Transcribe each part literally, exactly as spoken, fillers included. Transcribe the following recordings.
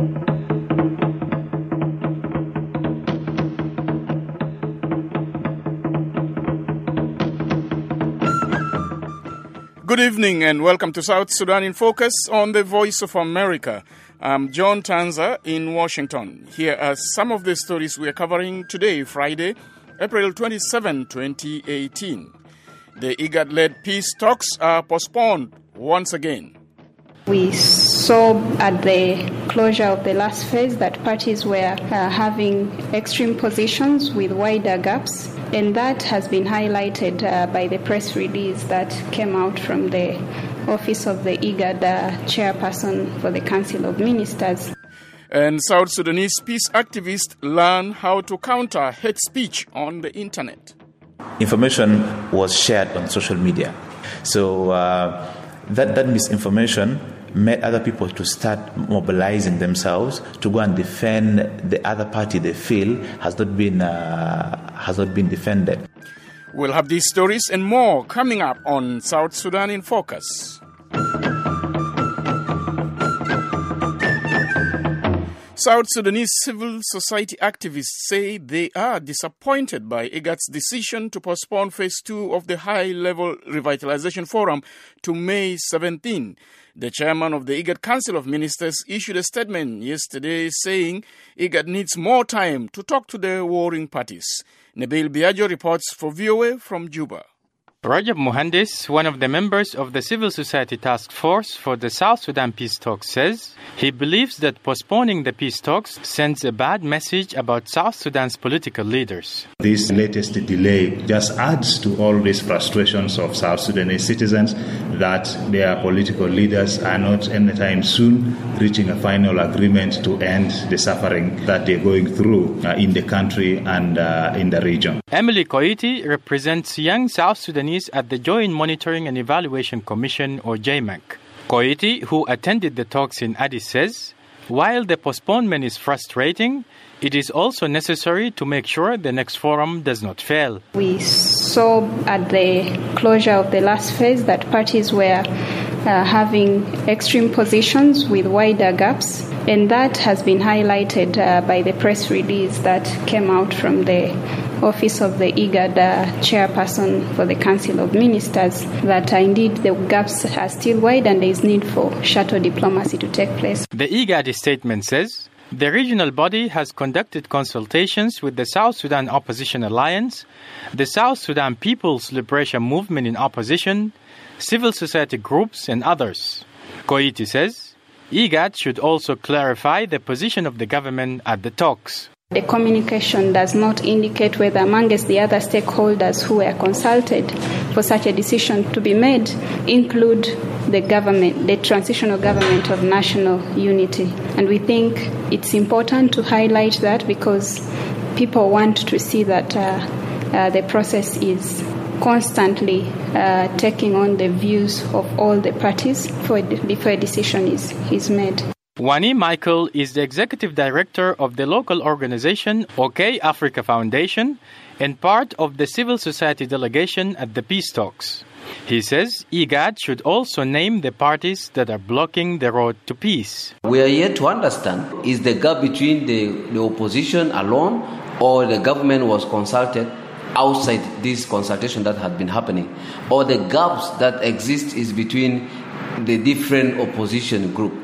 Good evening and welcome to South Sudan in Focus on the Voice of America. I'm John Tanza in Washington. Here are some of the stories we are covering today, Friday, April twenty-seventh, twenty eighteen. The IGAD-led peace talks are postponed once again. We saw at the closure of the last phase that parties were uh, having extreme positions with wider gaps, and that has been highlighted uh, by the press release that came out from the office of the IGAD uh, chairperson for the Council of Ministers. And South Sudanese peace activists learn how to counter hate speech on the internet. Information was shared on social media. So uh, that, that misinformation made other people to start mobilizing themselves to go and defend the other party they feel has not been uh, has not been defended. We'll have these stories and more coming up on South Sudan in Focus. South Sudanese civil society activists say they are disappointed by IGAD's decision to postpone phase two of the high-level revitalization forum to May seventeenth. The chairman of the IGAD Council of Ministers issued a statement yesterday saying IGAD needs more time to talk to the warring parties. Nabil Biagio reports for V O A from Juba. Rajab Mohandes, one of the members of the Civil Society Task Force for the South Sudan Peace Talks, says he believes that postponing the peace talks sends a bad message about South Sudan's political leaders. This latest delay just adds to all these frustrations of South Sudanese citizens that their political leaders are not anytime soon reaching a final agreement to end the suffering that they're going through uh, in the country and uh, in the region. Emily Koiti represents young South Sudanese at the Joint Monitoring and Evaluation Commission, or J M E C. Koiti, who attended the talks in Addis, says, while the postponement is frustrating, it is also necessary to make sure the next forum does not fail. We saw at the closure of the last phase that parties were uh, having extreme positions with wider gaps, and that has been highlighted uh, by the press release that came out from the office of the IGAD uh, chairperson for the Council of Ministers, that uh, indeed the gaps are still wide and there is need for shuttle diplomacy to take place. The IGAD statement says the regional body has conducted consultations with the South Sudan Opposition Alliance, the South Sudan People's Liberation Movement in opposition, civil society groups and others. Koiti says IGAD should also clarify the position of the government at the talks. The communication does not indicate whether amongst the other stakeholders who were consulted for such a decision to be made include the government, the transitional government of national unity. And we think it's important to highlight that because people want to see that uh, uh, the process is constantly uh, taking on the views of all the parties before, before a decision is, is made. Wani Michael is the executive director of the local organization OK Africa Foundation and part of the civil society delegation at the peace talks. He says IGAD should also name the parties that are blocking the road to peace. We are yet to understand, is the gap between the, the opposition alone or the government was consulted outside this consultation that had been happening, or the gaps that exist is between the different opposition groups.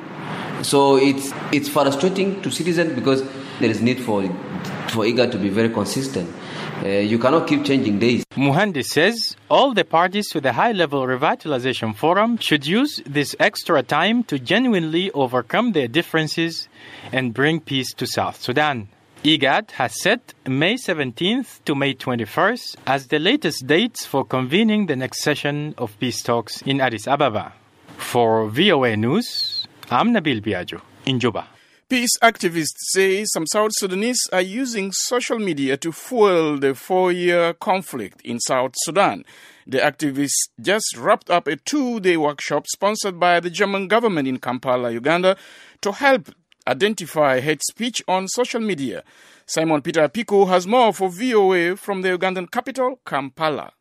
So it's it's frustrating to citizens because there is need for for IGAD to be very consistent. Uh, you cannot keep changing days. Muhandis says all the parties to the high-level revitalization forum should use this extra time to genuinely overcome their differences and bring peace to South Sudan. IGAD has set May seventeenth to May twenty-first as the latest dates for convening the next session of peace talks in Addis Ababa. For V O A News, I'm Nabil Biagio in Juba. Peace activists say some South Sudanese are using social media to fuel the four-year conflict in South Sudan. The activists just wrapped up a two-day workshop sponsored by the German government in Kampala, Uganda, to help identify hate speech on social media. Simon Peter Pico has more for V O A from the Ugandan capital, Kampala.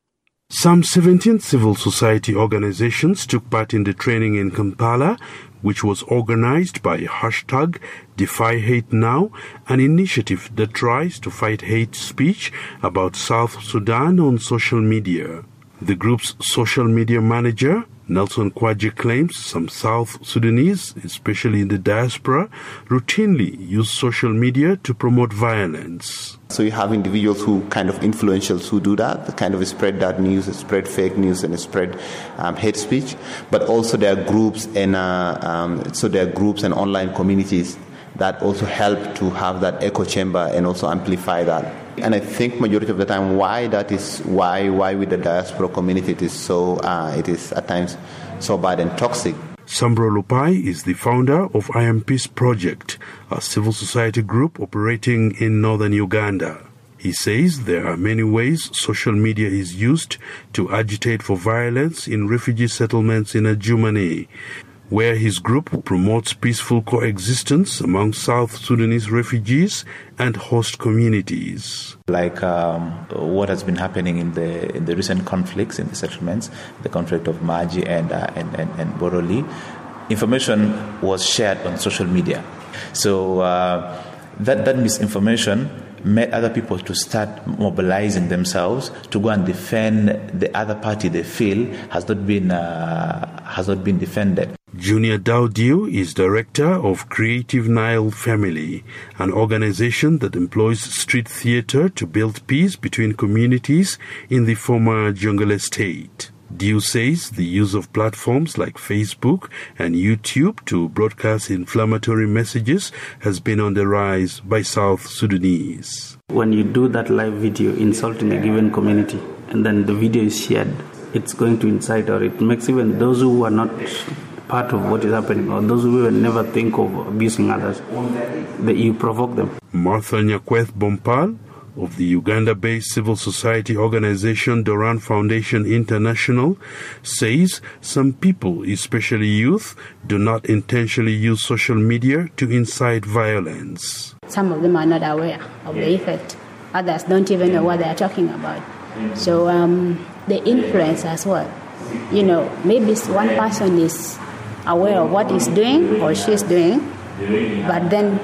Some seventeen civil society organizations took part in the training in Kampala, which was organized by hashtag Defy Hate Now, an initiative that tries to fight hate speech about South Sudan on social media. The group's social media manager, Nelson Kwaji, claims some South Sudanese, especially in the diaspora, routinely use social media to promote violence. So you have individuals who kind of influentials who do that, kind of spread that news, spread fake news, and spread um, hate speech. But also there are groups and uh, um, so there are groups and online communities that also help to have that echo chamber and also amplify that. And I think majority of the time, why that is why why with the diaspora community it is so uh, it is at times so bad and toxic. Sambro Lupai is the founder of I Am Peace Project, a civil society group operating in northern Uganda. He says there are many ways social media is used to agitate for violence in refugee settlements in Adjumani, where his group promotes peaceful coexistence among South Sudanese refugees and host communities. Like um, what has been happening in the in the recent conflicts in the settlements, the conflict of Maji and uh, and, and, and Boroli, information was shared on social media. So uh, that, that misinformation made other people to start mobilizing themselves to go and defend the other party they feel has not been uh, has not been defended. Junior Daudiu is director of Creative Nile Family, an organization that employs street theater to build peace between communities in the former Jonglei state. Diu says the use of platforms like Facebook and YouTube to broadcast inflammatory messages has been on the rise by South Sudanese. When you do that live video insulting a given community and then the video is shared, it's going to incite, or it makes even those who are not part of what is happening, or those who will never think of abusing others, that you provoke them. Martha Nyakweth Bompal of the Uganda-based civil society organization Doran Foundation International says some people, especially youth, do not intentionally use social media to incite violence. Some of them are not aware of the effect. Others don't even know what they are talking about. So um, the influence as well. You know, maybe one person is aware of what he's doing or she's doing, but then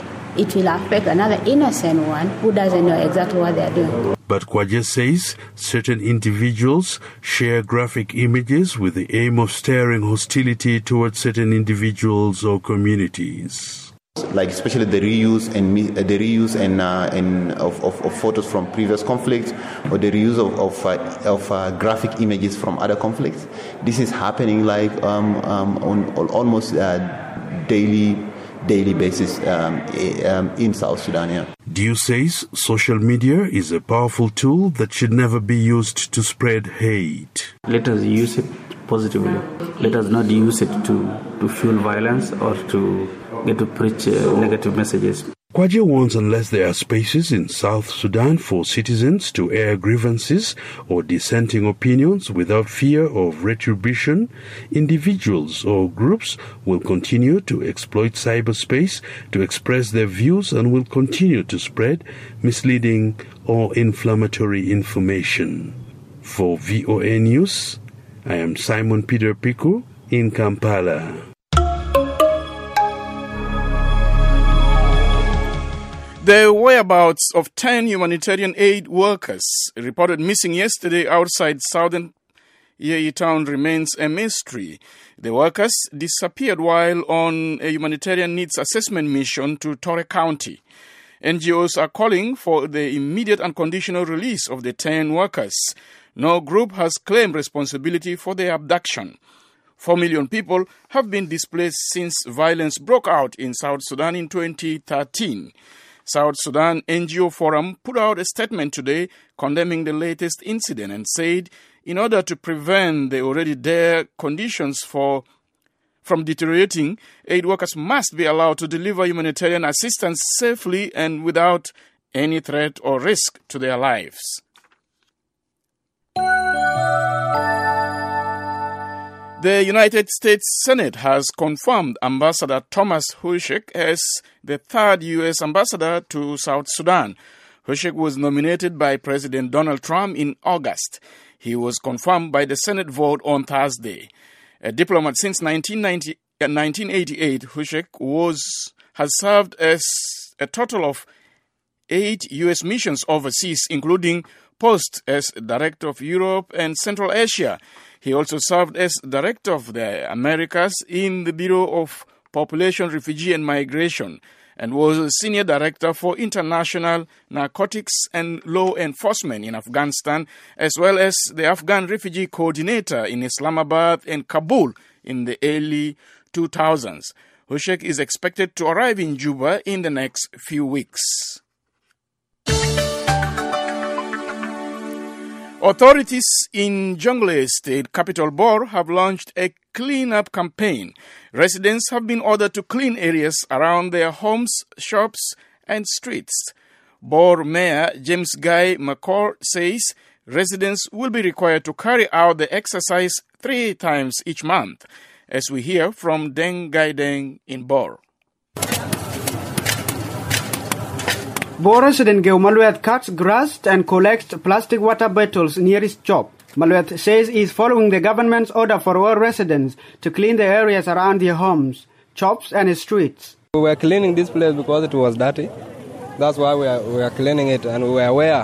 it will affect another innocent one who doesn't know exactly what they're doing. But Kwaje says certain individuals share graphic images with the aim of stirring hostility towards certain individuals or communities. Like especially the reuse and the reuse and, uh, and of, of, of photos from previous conflicts, or the reuse of of, uh, of uh, graphic images from other conflicts. This is happening like um, um, on, on almost uh, daily daily basis um, um, in South Sudan. Yeah. Diu says social media is a powerful tool that should never be used to spread hate. Let us use it positively. Let us not use it to, to fuel violence or to get to preach uh, negative messages. Kwaje warns unless there are spaces in South Sudan for citizens to air grievances or dissenting opinions without fear of retribution, individuals or groups will continue to exploit cyberspace to express their views and will continue to spread misleading or inflammatory information. For V O A News, I am Simon Peter Piku in Kampala. The whereabouts of ten humanitarian aid workers reported missing yesterday outside southern Yei town remains a mystery. The workers disappeared while on a humanitarian needs assessment mission to Torre County. N G Os are calling for the immediate unconditional release of the ten workers. No group has claimed responsibility for their abduction. Four million people have been displaced since violence broke out in South Sudan in twenty thirteen. South Sudan N G O Forum put out a statement today condemning the latest incident and said in order to prevent the already dire conditions for from deteriorating, aid workers must be allowed to deliver humanitarian assistance safely and without any threat or risk to their lives. The United States Senate has confirmed Ambassador Thomas Hushek as the third U S ambassador to South Sudan. Hushek was nominated by President Donald Trump in August. He was confirmed by the Senate vote on Thursday. A diplomat since nineteen eighty-eight, Hushek was has served as a total of eight U S missions overseas, including posts as Director of Europe and Central Asia. He also served as Director of the Americas in the Bureau of Population, Refugee and Migration, and was a Senior Director for International Narcotics and Law Enforcement in Afghanistan, as well as the Afghan Refugee Coordinator in Islamabad and Kabul in the early two thousands. Hushek is expected to arrive in Juba in the next few weeks. Authorities in Jonglei State capital Bor have launched a clean-up campaign. Residents have been ordered to clean areas around their homes, shops and streets. Bor Mayor James Guy McCall says residents will be required to carry out the exercise three times each month. As we hear from Deng Gai Deng in Bor. Bor resident Geo Maluet cuts grass and collects plastic water bottles near his shop. Maluet says he is following the government's order for all residents to clean the areas around their homes, shops and streets. We were cleaning this place because it was dirty. That's why we are, we are cleaning it, and we were aware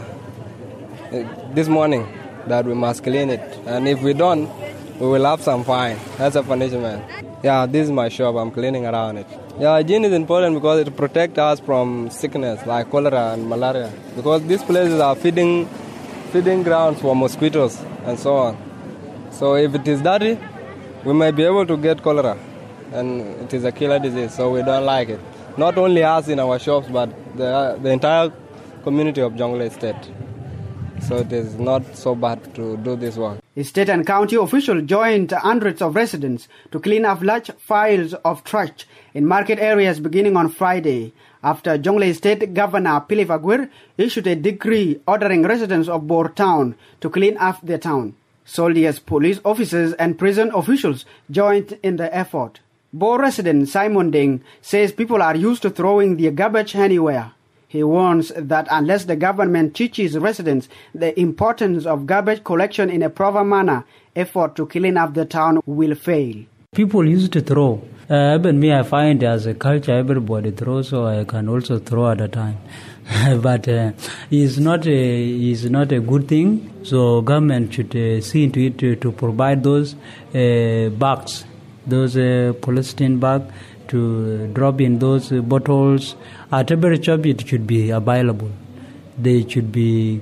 this morning that we must clean it. And if we don't, we will have some fine. That's a punishment. Yeah, this is my shop. I'm cleaning around it. Yeah, hygiene is important because it protects us from sickness like cholera and malaria. Because these places are feeding, feeding grounds for mosquitoes and so on. So if it is dirty, we may be able to get cholera, and it is a killer disease. So we don't like it. Not only us in our shops, but the the entire community of Jonglei State. So it is not so bad to do this work. State and county officials joined hundreds of residents to clean up large piles of trash in market areas beginning on Friday, after Jonglei State Governor Philip Aguirre issued a decree ordering residents of Bor town to clean up their town. Soldiers, police officers and prison officials joined in the effort. Bor resident Simon Deng says people are used to throwing their garbage anywhere. He warns that unless the government teaches residents the importance of garbage collection in a proper manner, effort to clean up the town will fail. People used to throw. Uh, even me, I find as a culture, everybody throws, so I can also throw at a time. But uh, it's not a it's not a good thing. So government should uh, see into it to, to provide those uh, bags, those uh, polyethylene bags, to drop in those uh, bottles. At every shop it should be available. They should be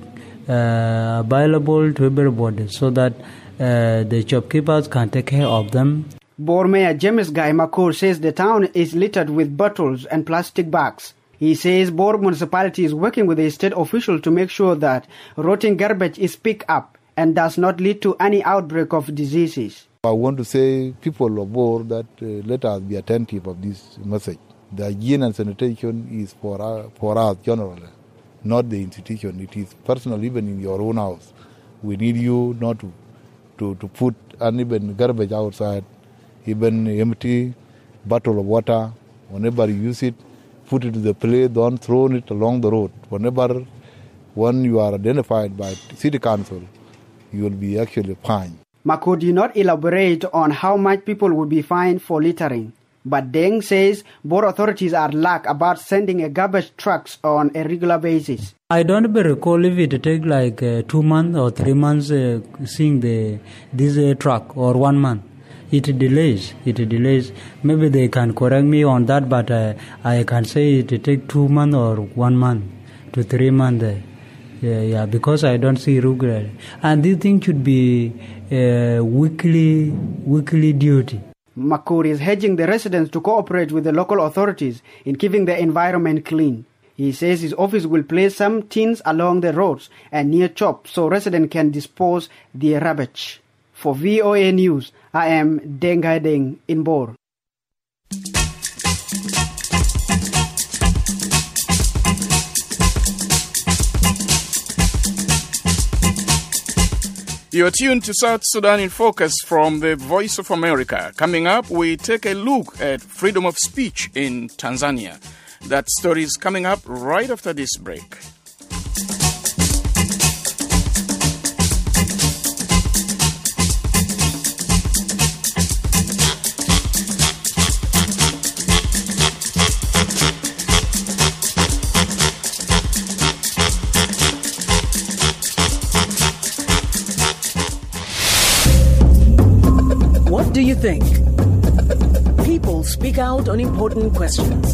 uh, available to everybody so that uh, the shopkeepers can take care of them. Bor Mayor James Guy McCall says the town is littered with bottles and plastic bags. He says Bor municipality is working with the state officials to make sure that rotting garbage is picked up and does not lead to any outbreak of diseases. I want to say people of Bor that uh, let us be attentive of this message. The hygiene and sanitation is for us, for us generally, not the institution. It is personal, even in your own house. We need you not to, to, to put uneven garbage outside, even empty bottle of water. Whenever you use it, put it to the place, don't throw it along the road. Whenever when you are identified by city council, you will be actually fined. Mako did not elaborate on how much people would be fined for littering. But Deng says Bor authorities are lax about sending a garbage trucks on a regular basis. I don't recall if it take like uh, two months or three months uh, seeing the this uh, truck or one month. It delays. It delays. Maybe they can correct me on that, but uh, I can say it take two months or one month to three months. Uh, yeah, yeah, because I don't see regular. And this thing should be uh, weekly, weekly duty. Makur is urging the residents to cooperate with the local authorities in keeping the environment clean. He says his office will place some tins along the roads and near shops so residents can dispose their rubbish. For V O A News, I am Deng Gai Deng in Bor. You're tuned to South Sudan in Focus from the Voice of America. Coming up, we take a look at freedom of speech in Tanzania. That story is coming up right after this break. you think? People speak out on important questions.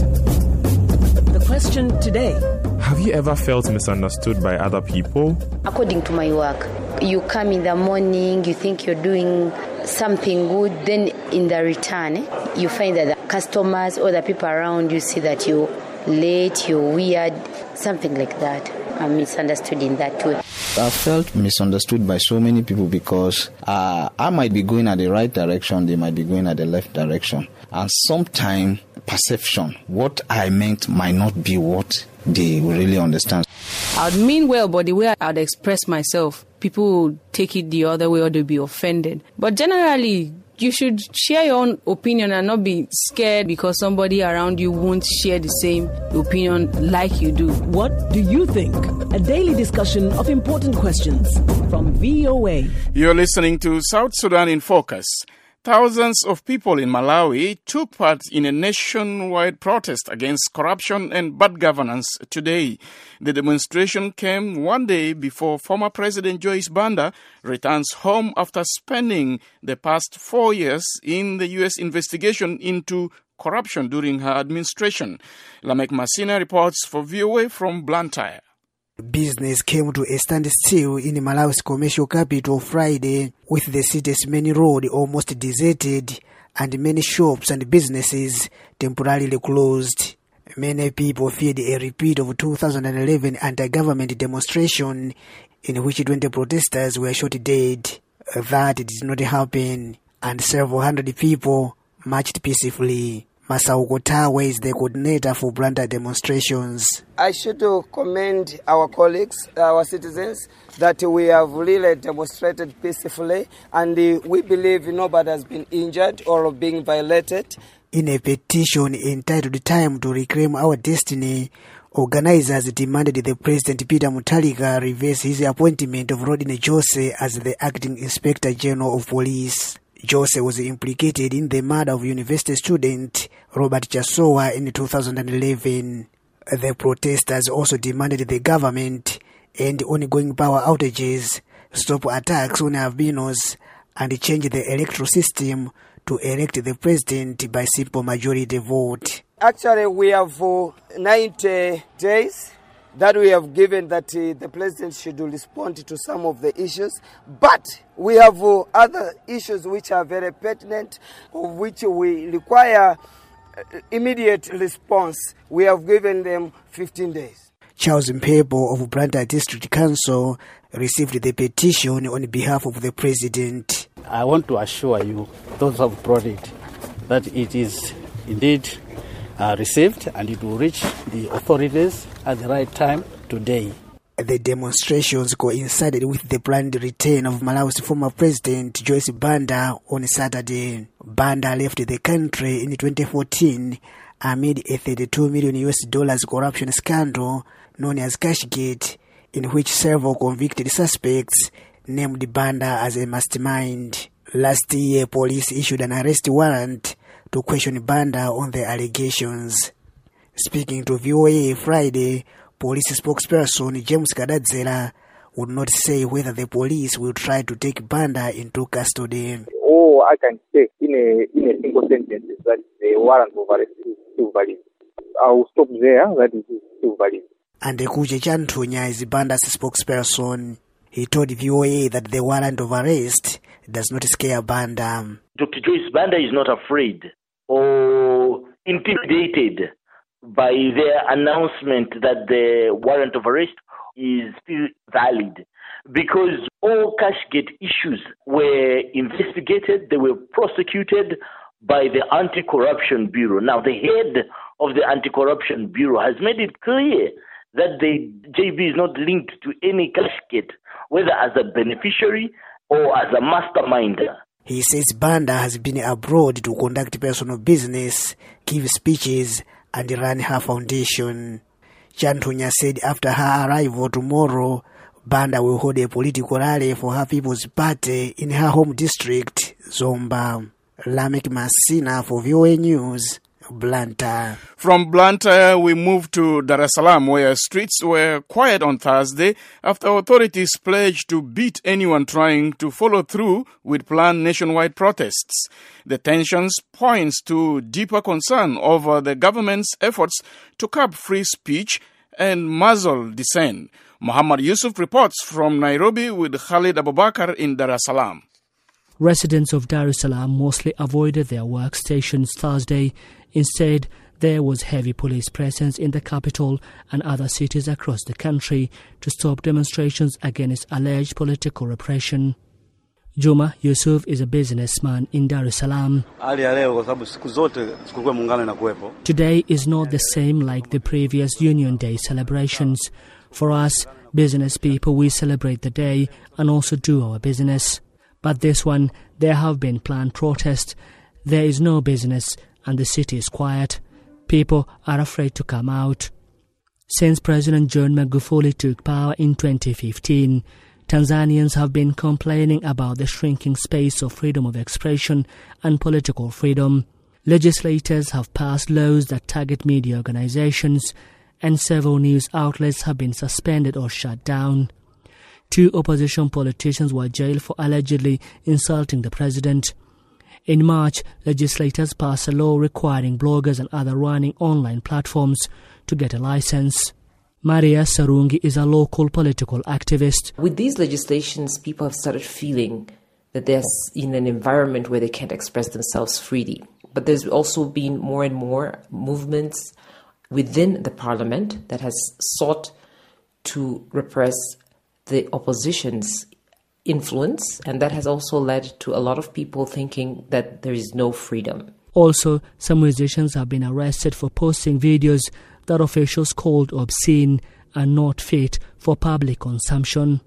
The question today: have you ever felt misunderstood by other people? According to my work, you come in the morning, you think you're doing something good, then in the return, you find that the customers or the people around you see that you're late, you're weird, something like that. I'm misunderstood in that way. I felt misunderstood by so many people because uh, I might be going at the right direction, they might be going at the left direction. And sometimes perception, what I meant might not be what they really understand. I'd mean well, but the way I'd express myself, people would take it the other way or they'd be offended. But generally, you should share your own opinion and not be scared because somebody around you won't share the same opinion like you do. What do you think? A daily discussion of important questions from V O A. You're listening to South Sudan in Focus. Thousands of people in Malawi took part in a nationwide protest against corruption and bad governance today. The demonstration came one day before former President Joyce Banda returns home after spending the past four years in the U S investigation into corruption during her administration. Lamek Masina reports for V O A from Blantyre. Business came to a standstill in Malawi's commercial capital Friday, with the city's main road almost deserted and many shops and businesses temporarily closed. Many people feared a repeat of two thousand eleven anti-government demonstration in which twenty protesters were shot dead. That did not happen, and several hundred people marched peacefully. Masao Kotawe is the coordinator for Blantyre demonstrations. I should commend our colleagues, our citizens, that we have really demonstrated peacefully, and we believe nobody has been injured or being violated. In a petition entitled Time to Reclaim Our Destiny, organizers demanded the President Peter Mutharika reverse his appointment of Rodney Jose as the acting Inspector General of Police. Jose was implicated in the murder of university student Robert Chasowa in two thousand eleven. The protesters also demanded the government end ongoing power outages, stop attacks on albinos, and change the electoral system to elect the president by simple majority vote. Actually, we have uh, ninety days that we have given that uh, the president should respond to some of the issues. But we have uh, other issues which are very pertinent, of which we require uh, immediate response. We have given them fifteen days. Charles Mpebo of Blantyre District Council received the petition on behalf of the president. I want to assure you, those who have brought it, that it is indeed Uh, received and it will reach the authorities at the right time today. The demonstrations coincided with the planned return of Malawi's former president Joyce Banda on Saturday. Banda left the country in twenty fourteen amid a thirty-two million U S dollars corruption scandal known as Cashgate, in which several convicted suspects named Banda as a mastermind. Last year, police issued an arrest warrant to question Banda on the allegations. Speaking to V O A Friday, police spokesperson James Kadadzela would not say whether the police will try to take Banda into custody. All I can say in a in a single sentence is that the warrant of arrest is still valid. I will stop there. That is still valid. And Kuje Chantunya is Banda's spokesperson. He told V O A that the warrant of arrest does not scare Banda. Doctor Joyce Banda is not afraid or intimidated by their announcement that the warrant of arrest is still valid, because all Cashgate issues were investigated, they were prosecuted by the Anti-Corruption Bureau. Now, the head of the Anti-Corruption Bureau has made it clear that the J B is not linked to any Cashgate, whether as a beneficiary or as a masterminder. He says Banda has been abroad to conduct personal business, give speeches, and run her foundation. Chantunya said after her arrival tomorrow, Banda will hold a political rally for her People's Party in her home district, Zomba. Lamek Masina for V O A News, Blantyre. From Blantyre, we move to Dar es Salaam, where streets were quiet on Thursday after authorities pledged to beat anyone trying to follow through with planned nationwide protests. The tensions points to deeper concern over the government's efforts to curb free speech and muzzle dissent. Muhammad Yusuf reports from Nairobi with Khalid Abubakar in Dar es Salaam. Residents of Dar es Salaam mostly avoided their workstations Thursday. Instead, there was heavy police presence in the capital and other cities across the country to stop demonstrations against alleged political repression. Juma Yusuf is a businessman in Dar es Salaam. Today is not the same like the previous Union Day celebrations. For us, business people, we celebrate the day and also do our business. But this one, there have been planned protests. There is no business and the city is quiet. People are afraid to come out. Since President John Magufuli took power in twenty fifteen, Tanzanians have been complaining about the shrinking space of freedom of expression and political freedom. Legislators have passed laws that target media organizations, and several news outlets have been suspended or shut down. Two opposition politicians were jailed for allegedly insulting the president. In March, legislators passed a law requiring bloggers and other running online platforms to get a license. Maria Sarungi is a local political activist. With these legislations, people have started feeling that they're in an environment where they can't express themselves freely. But there's also been more and more movements within the parliament that has sought to repress the opposition's influence, and that has also led to a lot of people thinking that there is no freedom. Also, some musicians have been arrested for posting videos that officials called obscene and not fit for public consumption.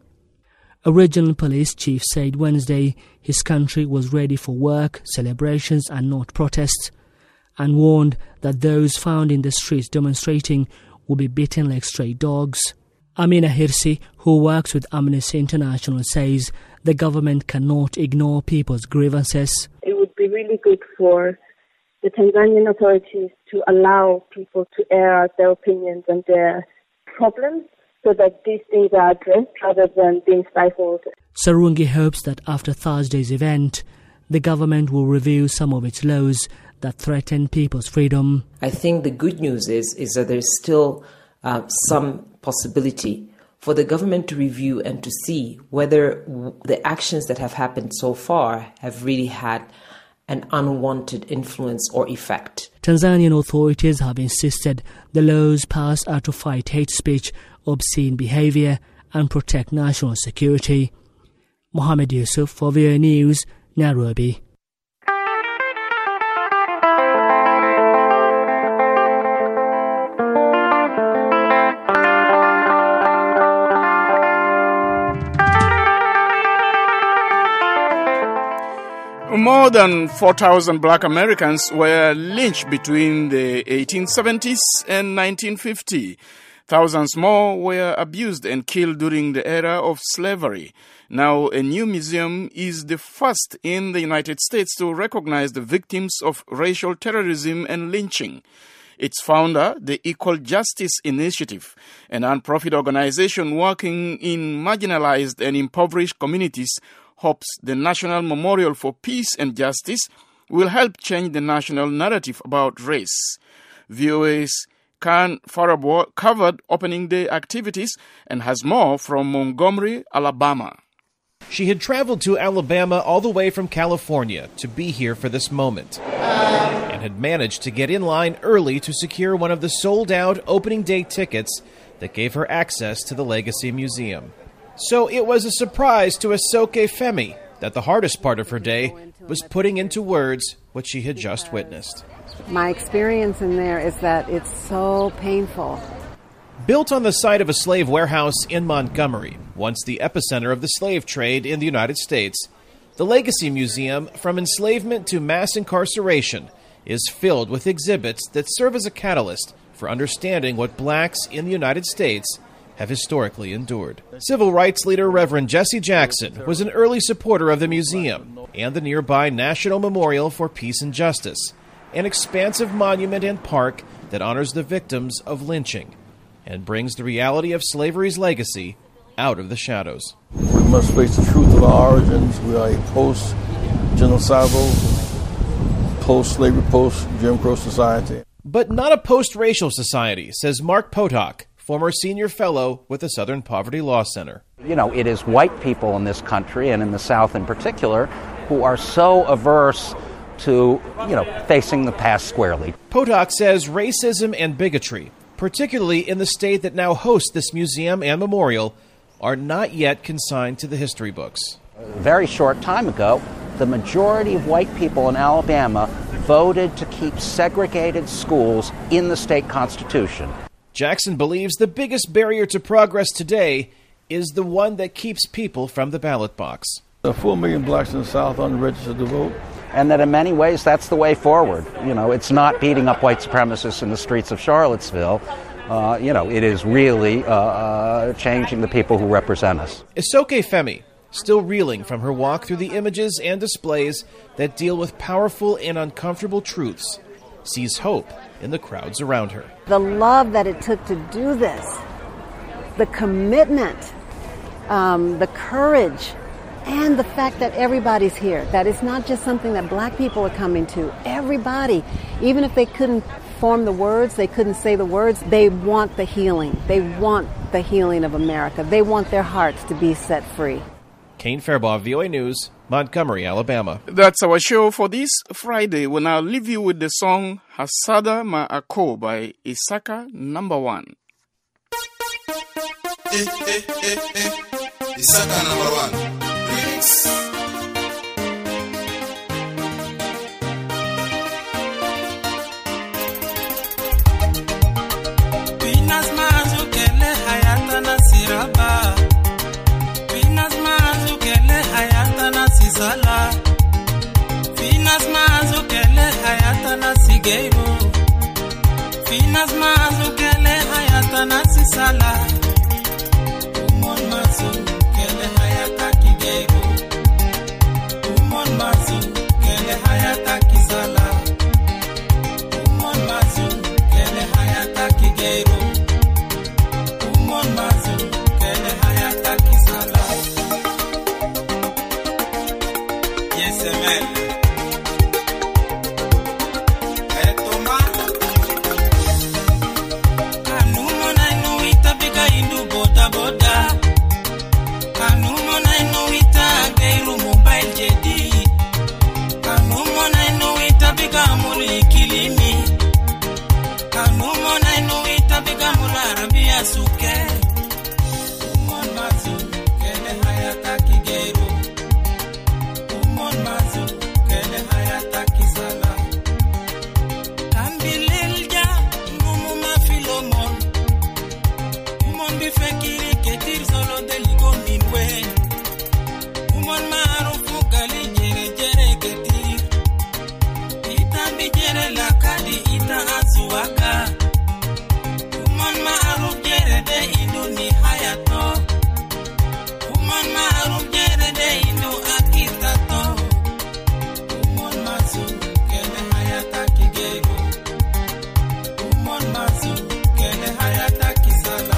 A regional police chief said Wednesday his country was ready for work, celebrations and not protests, and warned that those found in the streets demonstrating will be beaten like stray dogs. Amina Hirsi, who works with Amnesty International, says the government cannot ignore people's grievances. It would be really good for the Tanzanian authorities to allow people to air out their opinions and their problems so that these things are addressed rather than being stifled. Sarungi hopes that after Thursday's event, the government will review some of its laws that threaten people's freedom. I think the good news is, is that there's still uh, some possibility for the government to review and to see whether w- the actions that have happened so far have really had an unwanted influence or effect. Tanzanian authorities have insisted the laws passed are to fight hate speech, obscene behavior and protect national security. Mohammed Yusuf for V O A News, Nairobi. More than four thousand black Americans were lynched between the eighteen seventies and nineteen fifty. Thousands more were abused and killed during the era of slavery. Now, a new museum is the first in the United States to recognize the victims of racial terrorism and lynching. Its founder, the Equal Justice Initiative, a non-profit organization working in marginalized and impoverished communities, hopes the National Memorial for Peace and Justice will help change the national narrative about race. V O A's Khan Farabo covered opening day activities and has more from Montgomery, Alabama. She had traveled to Alabama all the way from California to be here for this moment, and had managed to get in line early to secure one of the sold-out opening day tickets that gave her access to the Legacy Museum. So it was a surprise to Asoke Femi that the hardest part of her day was putting into words what she had just witnessed. My experience in there is that it's so painful. Built on the site of a slave warehouse in Montgomery, once the epicenter of the slave trade in the United States, the Legacy Museum, From Enslavement to Mass Incarceration, is filled with exhibits that serve as a catalyst for understanding what blacks in the United States have historically endured. Civil rights leader Reverend Jesse Jackson was an early supporter of the museum and the nearby National Memorial for Peace and Justice, an expansive monument and park that honors the victims of lynching and brings the reality of slavery's legacy out of the shadows. We must face the truth of our origins. We are a post-genocidal, post-slavery, post-Jim Crow society. But not a post-racial society, says Mark Potok, former senior fellow with the Southern Poverty Law Center. You know, it is white people in this country, and in the South in particular, who are so averse to, you know, facing the past squarely. Potok says racism and bigotry, particularly in the state that now hosts this museum and memorial, are not yet consigned to the history books. A very short time ago, the majority of white people in Alabama voted to keep segregated schools in the state constitution. Jackson believes the biggest barrier to progress today is the one that keeps people from the ballot box. A full million blacks in the South unregistered to vote. And that in many ways that's the way forward. You know, it's not beating up white supremacists in the streets of Charlottesville. Uh, you know, it is really uh, uh, changing the people who represent us. Isoke Femi, still reeling from her walk through the images and displays that deal with powerful and uncomfortable truths, sees hope in the crowds around her. The love that it took to do this, the commitment, um, the courage, and the fact that everybody's here, that it's not just something that black people are coming to. Everybody, even if they couldn't form the words, they couldn't say the words, they want the healing. They want the healing of America. They want their hearts to be set free. Kane Fairbaugh, V O A News, Montgomery, Alabama. That's our show for this Friday. We'll now leave you with the song Hasada Ma'ako by Isaka Number One. Eh, eh, eh, eh. Isaka Number One. Remix. Pinas mazu kele hayata na siraba. Pinas mazu kele hayata na sisala. Pinas mazu kele hayata na sigeiro. Pinas mazu kele hayata na sisala. Umon mazu kele hayata kigeiro. Umon mazu kele hayata kisala. Umon mazu kele hayata kigeiro. Umon mazu kele hayata kisala. Yes, amen. Etoma. Anumo na inuita biga indu boda boda. Anumo na inuita geiru mobile jedi. Anumo na inuita biga muri kilimi. Anumo na inuita biga muri arabia suke. Umon mazu kele hayata kigeru. Umon mazu kele hayata kisala. Kambilelja ngumu mafilomon. Umon bifekiri ketir solo deligo minwe. Umon maarufu gali jere jere ketir. Ita bijere lakadi ita azuwaka. Umon maaruf jere de indu ni hayato. Umon maaruf jere de indu akitato. Umon mazu kele hayata kigego. Umon mazu kele hayata kisala.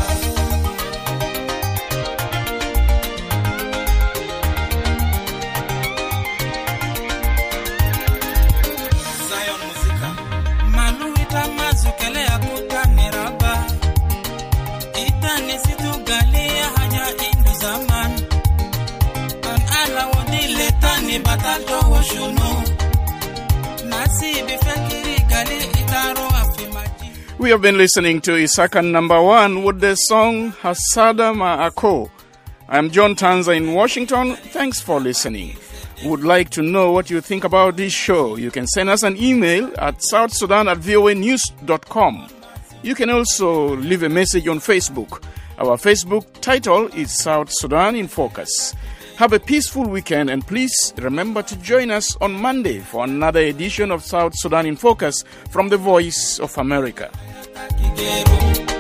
Zion Muzika. Maluita mazu kele akuta neraba. Ita nesitu galia haja indu zaman. An ala wodi leta ni batato hoshuno. Nasi bifekiri gali itaro afimaji. We have been listening to Isaka Number One with the song Hasada Ma'ako. I'm John Tanza in Washington. Thanks for listening. Would like to know what you think about this show. You can send us an email at south sudan at v o a news dot com. You can also leave a message on Facebook. Our Facebook title is South Sudan in Focus. Have a peaceful weekend and please remember to join us on Monday for another edition of South Sudan in Focus from the Voice of America. Kigeru.